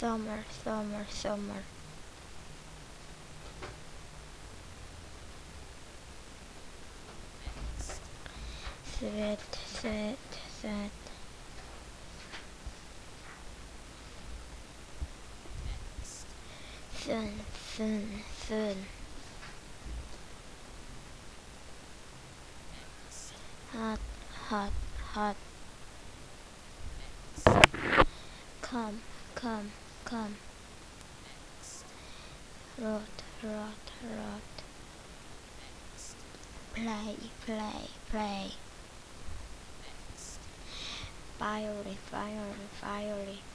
Summer, summer, summer. Sweat, sweat, sweat. Sun, sun, sun. Hot, hot, hot. Come, come, come. Rot, rot, rot. Play, play, play. Fiery, fiery, fiery.